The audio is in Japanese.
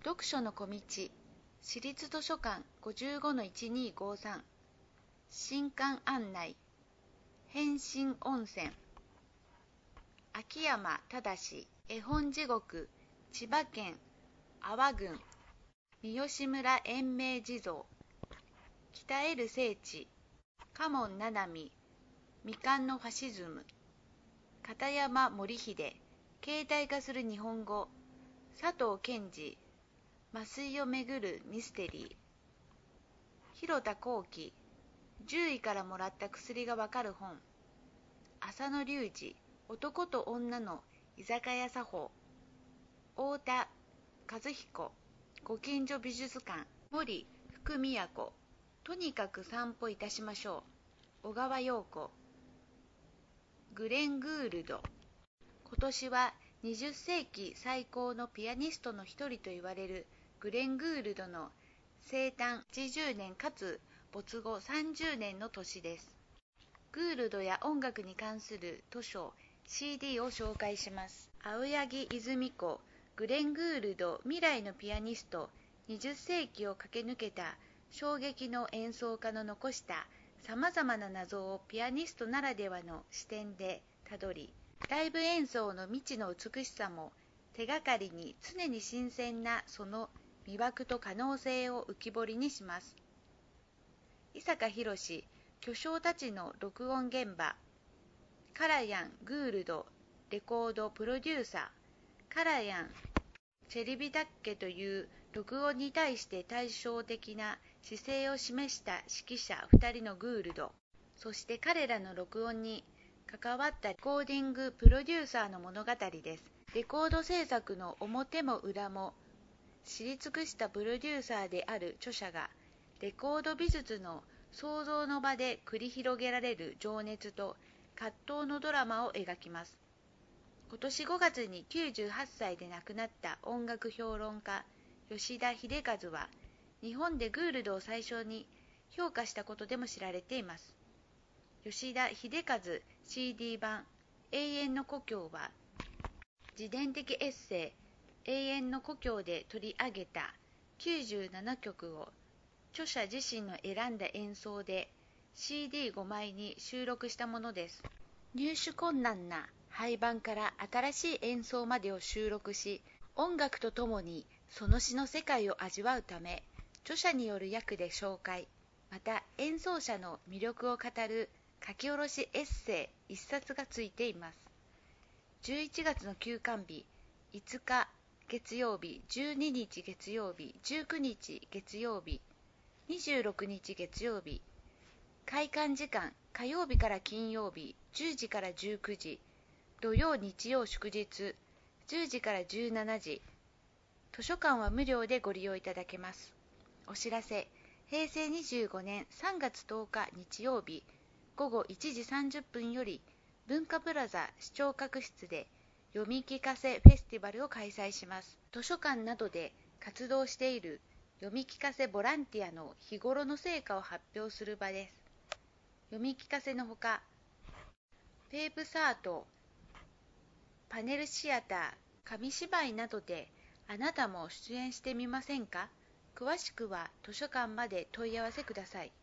読書の小道、私立図書館 55-1253 新刊案内、変身温泉、秋山正、絵本地獄、千葉県阿波郡三好村延命地蔵、鍛える聖地、嘉門七海、未完のファシズム、片山守秀、形態化する日本語、佐藤健二、麻酔をめぐるミステリー、広田幸喜、獣医からもらった薬がわかる本、浅野隆二、男と女の居酒屋作法、太田和彦、ご近所美術館、森福都、とにかく散歩いたしましょう、小川陽子、グレン・グールド。今年は20世紀最高のピアニストの一人と言われるグレン・グールドの生誕80年かつ没後30年の年です。グールドや音楽に関する図書 CD を紹介します。青柳泉子、グレン・グールド、未来のピアニスト、20世紀を駆け抜けた衝撃の演奏家の残したさまざまな謎をピアニストならではの視点でたどり、ライブ演奏の未知の美しさも手がかりに常に新鮮なその魅惑と可能性を浮き彫りにします。伊坂博士、巨匠たちの録音現場、カラヤン・グールド、レコードプロデューサー、カラヤン・チェリビタッケという録音に対して対照的な姿勢を示した指揮者2人のグールド、そして彼らの録音に関わったレコーディングプロデューサーの物語です。レコード制作の表も裏も知り尽くしたプロデューサーである著者が、レコード美術の創造の場で繰り広げられる情熱と葛藤のドラマを描きます。今年5月に98歳で亡くなった音楽評論家吉田秀和は、日本でグールドを最初に評価したことでも知られています。吉田秀和 CD 版永遠の故郷は、自伝的エッセイ永遠の故郷で取り上げた97曲を著者自身の選んだ演奏で CD5 枚に収録したものです。入手困難な廃盤から新しい演奏までを収録し、音楽とともにその詩の世界を味わうため、著者による訳で紹介、また演奏者の魅力を語る書き下ろしエッセイ一冊がついています。11月の休館日、5日月曜日、12日月曜日、19日月曜日、26日月曜日、開館時間火曜日から金曜日10時から19時、土曜日曜祝日10時から17時、図書館は無料でご利用いただけます。お知らせ、平成25年3月10日日曜日午後1時30分より文化プラザ視聴覚室で読み聞かせフェスティバルを開催します。図書館などで活動している読み聞かせボランティアの日頃の成果を発表する場です。読み聞かせのほか、ペープサート、パネルシアター、紙芝居などであなたも出演してみませんか？詳しくは図書館まで問い合わせください。